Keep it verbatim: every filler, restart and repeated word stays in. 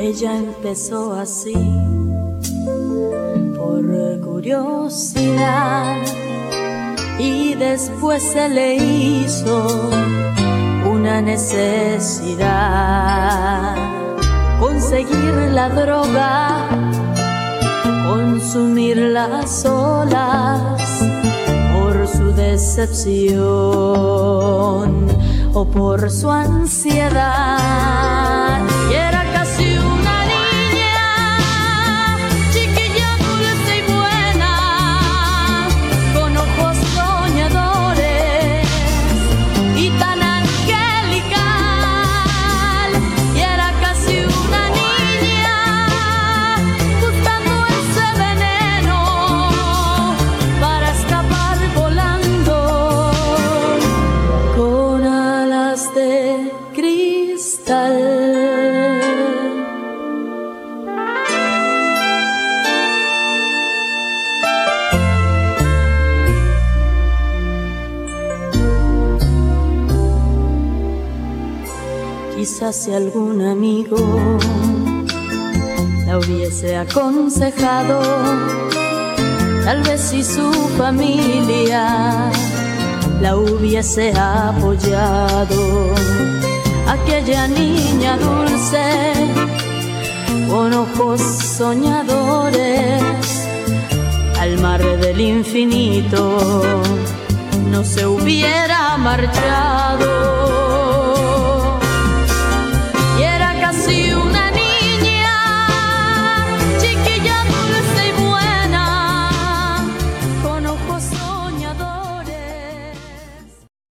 Ella empezó así, por curiosidad, y después se le hizo una necesidad. Conseguir la droga, consumirla a solas, por su decepción o por su ansiedad. Y era casi una niña, chiquilla, dulce y buena, con ojos soñadores y tan angelical. Y era casi una niña, buscando ese veneno para escapar volando con alas de cristal. Quizás si algún amigo la hubiese aconsejado, tal vez si su familia la hubiese apoyado. Aquella niña dulce, con ojos soñadores, al mar del infinito no se hubiera marchado.